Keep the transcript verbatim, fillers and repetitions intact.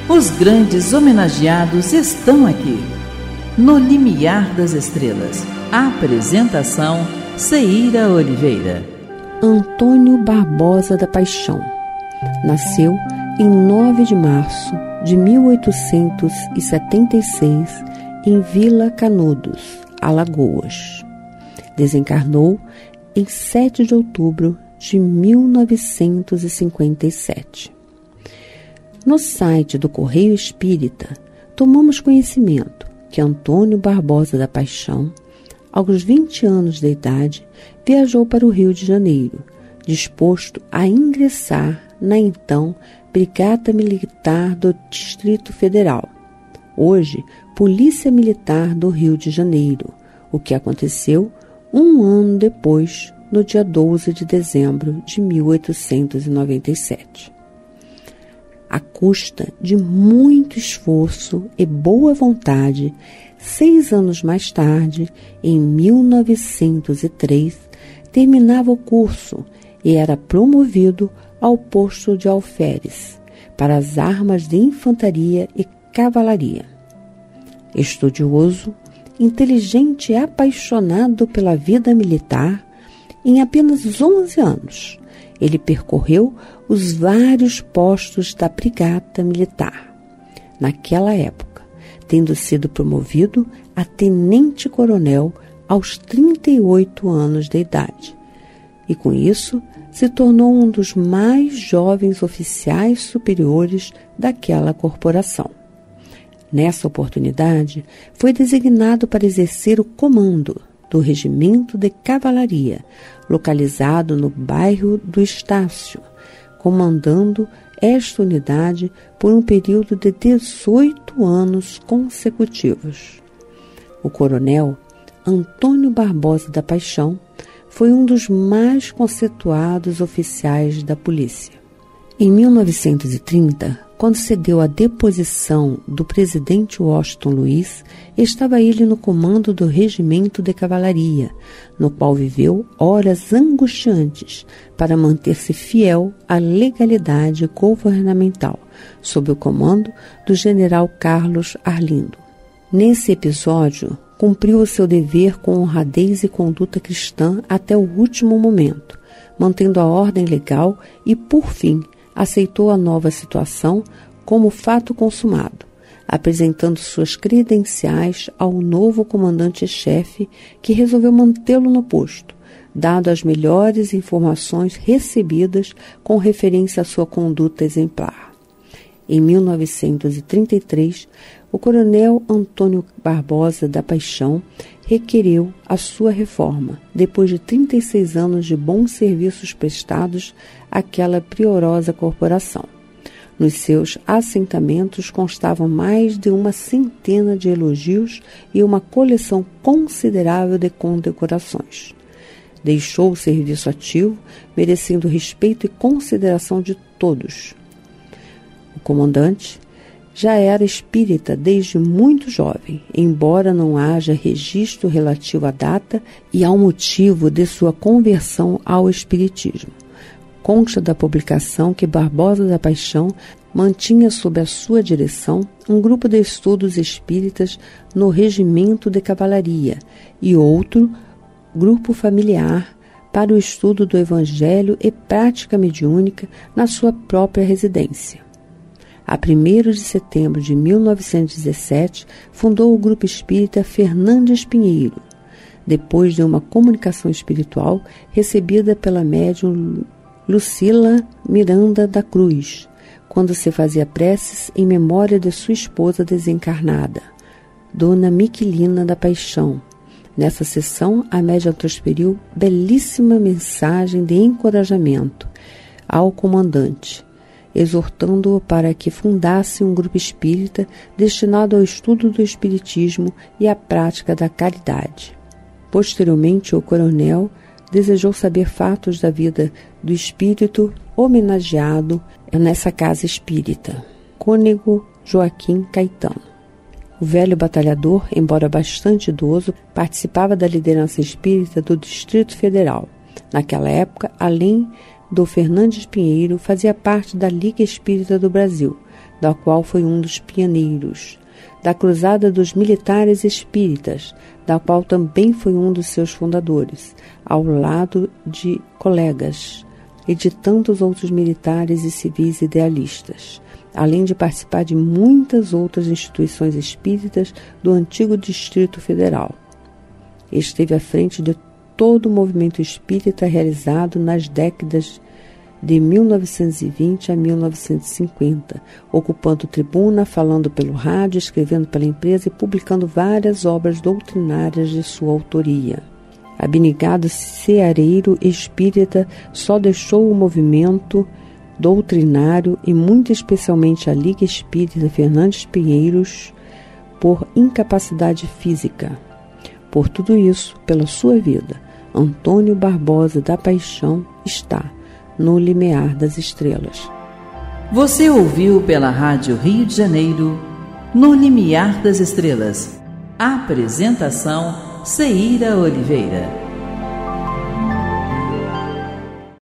Os grandes homenageados estão aqui. No Limiar das Estrelas. Apresentação: Ceíra Oliveira. Antônio Barbosa da Paixão nasceu em nove de março de mil oitocentos e setenta e seis em Vila Canudos, Alagoas. Desencarnou em sete de outubro de mil novecentos e cinquenta e sete. No site do Correio Espírita, tomamos conhecimento que Antônio Barbosa da Paixão, aos vinte anos de idade, viajou para o Rio de Janeiro, disposto a ingressar na então Brigada Militar do Distrito Federal, hoje Polícia Militar do Rio de Janeiro, o que aconteceu um ano depois, no dia doze de dezembro de mil oitocentos e noventa e sete. À custa de muito esforço e boa vontade, seis anos mais tarde, em mil novecentos e três, terminava o curso e era promovido ao posto de alferes para as armas de infantaria e cavalaria. Estudioso, inteligente e apaixonado pela vida militar, em apenas onze anos, ele percorreu os vários postos da Brigada Militar. Naquela época, tendo sido promovido a tenente-coronel aos trinta e oito anos de idade. E com isso, se tornou um dos mais jovens oficiais superiores daquela corporação. Nessa oportunidade, foi designado para exercer o comando do Regimento de Cavalaria, localizado no bairro do Estácio, comandando esta unidade por um período de dezoito anos consecutivos. O coronel Antônio Barbosa da Paixão foi um dos mais conceituados oficiais da polícia. Em mil novecentos e trinta, quando se deu a deposição do presidente Washington Luiz, estava ele no comando do Regimento de Cavalaria, no qual viveu horas angustiantes para manter-se fiel à legalidade governamental, sob o comando do general Carlos Arlindo. Nesse episódio, cumpriu o seu dever com honradez e conduta cristã até o último momento, mantendo a ordem legal e, por fim, aceitou a nova situação como fato consumado, apresentando suas credenciais ao novo comandante-chefe, que resolveu mantê-lo no posto, dado as melhores informações recebidas com referência à sua conduta exemplar. Em mil novecentos e trinta e três, o coronel Antônio Barbosa da Paixão requereu a sua reforma, depois de trinta e seis anos de bons serviços prestados àquela priorosa corporação. Nos seus assentamentos constavam mais de uma centena de elogios e uma coleção considerável de condecorações. Deixou o serviço ativo, merecendo respeito e consideração de todos. O comandante já era espírita desde muito jovem, embora não haja registro relativo à data e ao motivo de sua conversão ao espiritismo. Consta da publicação que Barbosa da Paixão mantinha sob a sua direção um grupo de estudos espíritas no Regimento de Cavalaria e outro grupo familiar para o estudo do Evangelho e prática mediúnica na sua própria residência. A primeiro de setembro de mil novecentos e dezessete, fundou o Grupo Espírita Fernandes Pinheiro, depois de uma comunicação espiritual recebida pela médium Lucila Miranda da Cruz, quando se fazia preces em memória de sua esposa desencarnada, Dona Miquelina da Paixão. Nessa sessão, a médium transferiu belíssima mensagem de encorajamento ao comandante, exortando-o para que fundasse um grupo espírita destinado ao estudo do espiritismo e à prática da caridade. Posteriormente, o coronel desejou saber fatos da vida do espírito homenageado nessa casa espírita, Cônego Joaquim Caetano. O velho batalhador, embora bastante idoso, participava da liderança espírita do Distrito Federal. Naquela época, além do Fernandes Pinheiro, fazia parte da Liga Espírita do Brasil, da qual foi um dos pioneiros, da Cruzada dos Militares Espíritas, da qual também foi um dos seus fundadores, ao lado de colegas e de tantos outros militares e civis idealistas, além de participar de muitas outras instituições espíritas do antigo Distrito Federal. Esteve à frente de todo o movimento espírita realizado nas décadas de mil novecentos e vinte a mil novecentos e cinquenta, ocupando tribuna, falando pelo rádio, escrevendo pela imprensa e publicando várias obras doutrinárias de sua autoria. Abnegado ceareiro espírita, só deixou o movimento doutrinário e muito especialmente a Liga Espírita Fernandes Pinheiros por incapacidade física. Por tudo isso, pela sua vida, Antônio Barbosa da Paixão está no limiar das estrelas. Você ouviu pela Rádio Rio de Janeiro, No Limiar das Estrelas. Apresentação, Ceíra Oliveira.